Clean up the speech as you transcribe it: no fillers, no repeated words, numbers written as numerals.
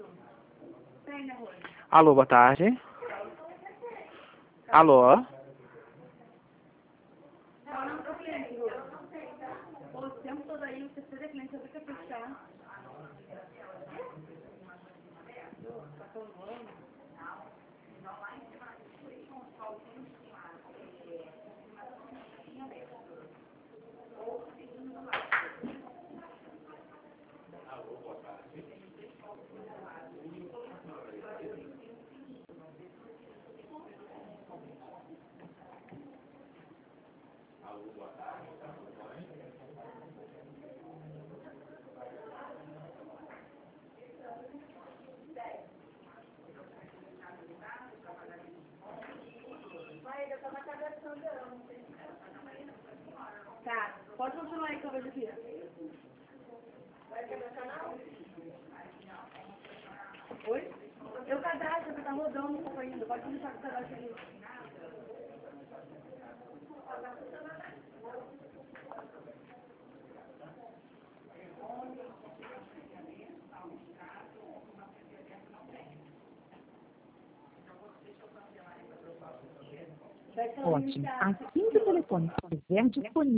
Alô, boa tarde. Alô? O tempo todo aí, você precisa cliente, eu tenho que fechar. Tá, pode continuar aí que eu vejo aqui. Vai querer o canal? Oi? Eu cadastro, você tá rodando um pouco ainda. Pode deixar com o cadastro aqui. Ótimo. Assim que o telefone estiver disponível.